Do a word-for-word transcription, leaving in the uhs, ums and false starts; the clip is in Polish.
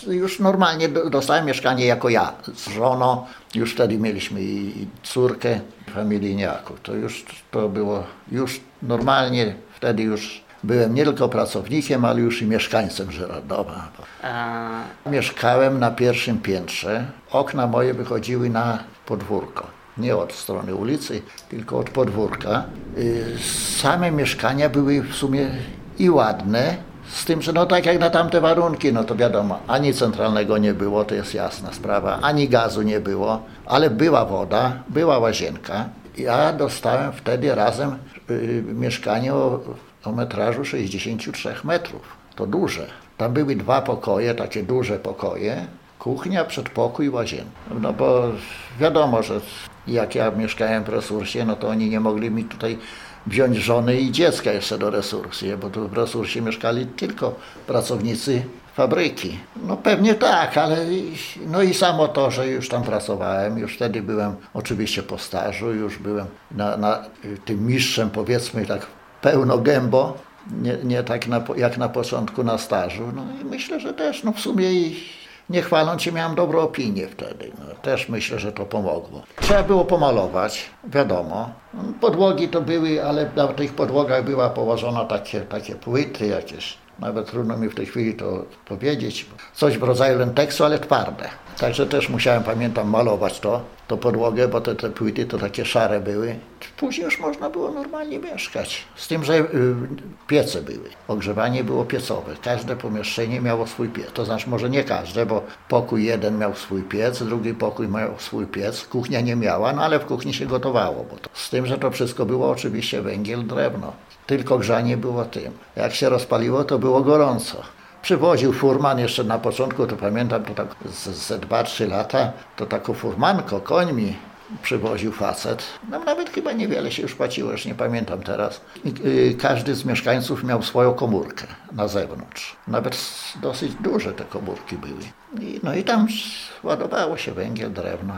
Już normalnie dostałem mieszkanie jako ja z żoną. Już wtedy mieliśmy i córkę familijniaków. To już to było już normalnie. Wtedy już byłem nie tylko pracownikiem, ale już i mieszkańcem Żerodowa. A... Mieszkałem na pierwszym piętrze. Okna moje wychodziły na podwórko. Nie od strony ulicy, tylko od podwórka. Same mieszkania były w sumie i ładne, z tym, że no tak jak na tamte warunki, no to wiadomo, ani centralnego nie było, to jest jasna sprawa, ani gazu nie było, ale była woda, była łazienka. Ja dostałem wtedy razem y, mieszkanie o, o metrażu sześćdziesiąt trzy metrów. To duże. Tam były dwa pokoje, takie duże pokoje, kuchnia, przedpokój, łazienka. No bo wiadomo, że jak ja mieszkałem w resursie, no to oni nie mogli mi tutaj wziąć żony i dziecka jeszcze do resursie, bo tu w resursie mieszkali tylko pracownicy fabryki. No pewnie tak, ale no i samo to, że już tam pracowałem, już wtedy byłem oczywiście po stażu, już byłem na, na tym mistrzem, powiedzmy tak pełno gębo, nie, nie tak na, jak na początku na stażu. No i myślę, że też no w sumie i nie chwaląc się, miałem dobrą opinię wtedy. No, też myślę, że to pomogło. Trzeba było pomalować, wiadomo. Podłogi to były, ale na tych podłogach była położona takie, takie płyty jakieś. Nawet trudno mi w tej chwili to powiedzieć. Coś w rodzaju lenteksu, ale twarde. Także też musiałem, pamiętam, malować to, to podłogę, bo te, te płyty to takie szare były. Później już można było normalnie mieszkać. Z tym, że y, piece były. Ogrzewanie było piecowe. Każde pomieszczenie miało swój piec. To znaczy może nie każde, bo pokój jeden miał swój piec, drugi pokój miał swój piec. Kuchnia nie miała, no ale w kuchni się gotowało. Bo to, z tym, że to wszystko było oczywiście węgiel, drewno. Tylko grzanie było tym. Jak się rozpaliło, to było gorąco. Przywoził furman jeszcze na początku, to pamiętam, to tak ze dwa trzy lata, to taką furmanko końmi przywoził facet. No nawet chyba niewiele się już płaciło, już nie pamiętam teraz. I, y, każdy z mieszkańców miał swoją komórkę na zewnątrz. Nawet dosyć duże te komórki były. I, no i tam ładowało się węgiel, drewno.